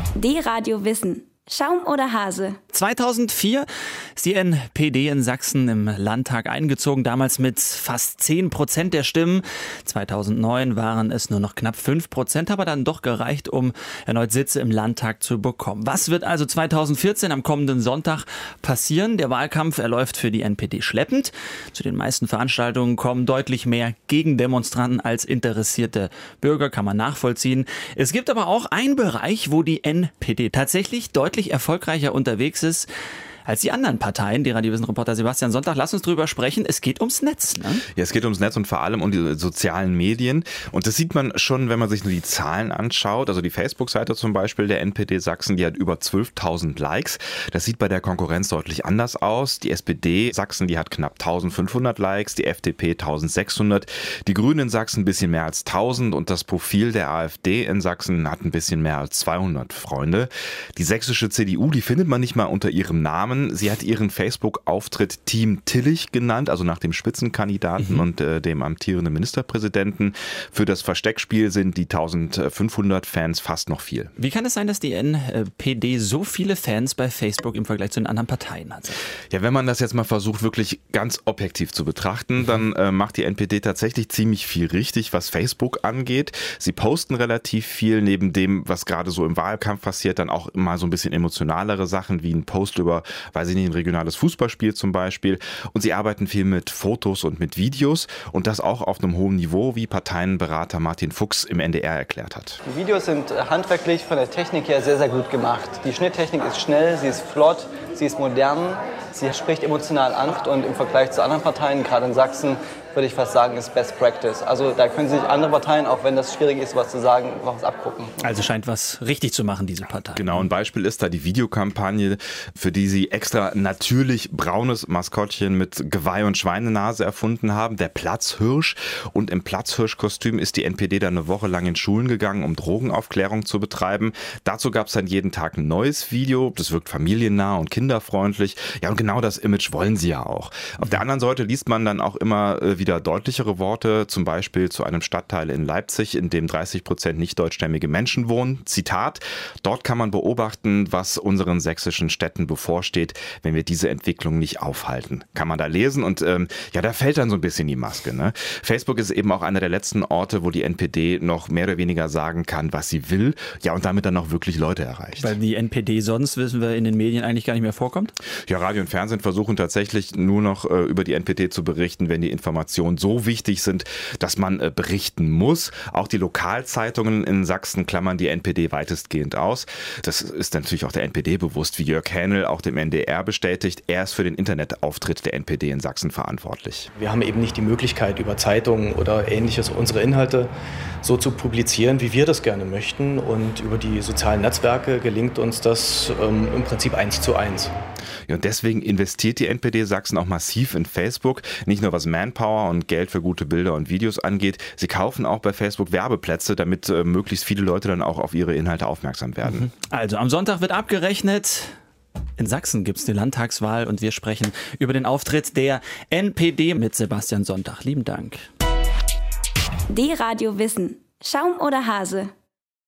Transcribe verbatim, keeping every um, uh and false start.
D-Radio Wissen. Schaum oder Hase? zweitausendvier ist die N P D in Sachsen im Landtag eingezogen, damals mit fast zehn Prozent der Stimmen. zweitausendneun waren es nur noch knapp fünf Prozent, aber dann doch gereicht, um erneut Sitze im Landtag zu bekommen. Was wird also zweitausendvierzehn am kommenden Sonntag passieren? Der Wahlkampf erläuft für die N P D schleppend. Zu den meisten Veranstaltungen kommen deutlich mehr Gegendemonstranten als interessierte Bürger, kann man nachvollziehen. Es gibt aber auch einen Bereich, wo die N P D tatsächlich deutlich erfolgreicher unterwegs ist als die anderen Parteien. Die Radiowissen-Reporter Sebastian Sonntag, lass uns drüber sprechen. Es geht ums Netz, ne? Ja, es geht ums Netz und vor allem um die sozialen Medien. Und das sieht man schon, wenn man sich nur die Zahlen anschaut. Also die Facebook-Seite zum Beispiel der N P D Sachsen, die hat über zwölftausend Likes. Das sieht bei der Konkurrenz deutlich anders aus. Die S P D Sachsen, die hat knapp eintausendfünfhundert Likes, die F D P eintausendsechshundert, die Grünen in Sachsen ein bisschen mehr als tausend und das Profil der AfD in Sachsen hat ein bisschen mehr als zweihundert Freunde. Die sächsische C D U, die findet man nicht mal unter ihrem Namen. Sie hat ihren Facebook-Auftritt Team Tillich genannt, also nach dem Spitzenkandidaten mhm. und äh, dem amtierenden Ministerpräsidenten. Für das Versteckspiel sind die eintausendfünfhundert Fans fast noch viel. Wie kann es sein, dass die N P D so viele Fans bei Facebook im Vergleich zu den anderen Parteien hat? Ja, wenn man das jetzt mal versucht, wirklich ganz objektiv zu betrachten, mhm. dann äh, macht die N P D tatsächlich ziemlich viel richtig, was Facebook angeht. Sie posten relativ viel, neben dem, was gerade so im Wahlkampf passiert, dann auch mal so ein bisschen emotionalere Sachen, wie ein Post über weiß ich nicht, ein regionales Fußballspiel zum Beispiel. Und sie arbeiten viel mit Fotos und mit Videos und das auch auf einem hohen Niveau, wie Parteienberater Martin Fuchs im N D R erklärt hat. Die Videos sind handwerklich von der Technik her sehr, sehr gut gemacht. Die Schnitttechnik ist schnell, sie ist flott, sie ist modern, sie spricht emotional an und im Vergleich zu anderen Parteien, gerade in Sachsen, würde ich fast sagen, ist Best Practice. Also da können sich andere Parteien, auch wenn das schwierig ist, was zu sagen, was abgucken. Also scheint was richtig zu machen, diese Partei. Genau, ein Beispiel ist da die Videokampagne, für die sie extra natürlich braunes Maskottchen mit Geweih und Schweinenase erfunden haben, der Platzhirsch. Und im Platzhirschkostüm ist die N P D dann eine Woche lang in Schulen gegangen, um Drogenaufklärung zu betreiben. Dazu gab es dann jeden Tag ein neues Video. Das wirkt familiennah und kinderfreundlich. Ja, und genau das Image wollen sie ja auch. Auf der anderen Seite liest man dann auch immer äh, wieder deutlichere Worte, zum Beispiel zu einem Stadtteil in Leipzig, in dem dreißig Prozent nicht deutschstämmige Menschen wohnen. Zitat: Dort kann man beobachten, was unseren sächsischen Städten bevorsteht, wenn wir diese Entwicklung nicht aufhalten. Kann man da lesen und ähm, ja, da fällt dann so ein bisschen die Maske. Ne? Facebook ist eben auch einer der letzten Orte, wo die N P D noch mehr oder weniger sagen kann, was sie will, ja, und damit dann auch wirklich Leute erreicht. Weil die N P D sonst, wissen wir, in den Medien eigentlich gar nicht mehr vorkommt? Ja, Radio und Fernsehen versuchen tatsächlich nur noch äh, über die N P D zu berichten, wenn die Informationen so wichtig sind, dass man äh, berichten muss. Auch die Lokalzeitungen in Sachsen klammern die N P D weitestgehend aus. Das ist natürlich auch der N P D bewusst, wie Jörg Hänel auch dem N D R bestätigt. Er ist für den Internetauftritt der N P D in Sachsen verantwortlich. Wir haben eben nicht die Möglichkeit, über Zeitungen oder Ähnliches unsere Inhalte so zu publizieren, wie wir das gerne möchten. Und über die sozialen Netzwerke gelingt uns das ähm, im Prinzip eins zu eins. Ja, und deswegen investiert die N P D Sachsen auch massiv in Facebook. Nicht nur was Manpower und Geld für gute Bilder und Videos angeht. Sie kaufen auch bei Facebook Werbeplätze, damit äh, möglichst viele Leute dann auch auf ihre Inhalte aufmerksam werden. Also am Sonntag wird abgerechnet. In Sachsen gibt es die Landtagswahl und wir sprechen über den Auftritt der N P D mit Sebastian Sonntag. Lieben Dank. D-Radio Wissen. Schaum oder Hase?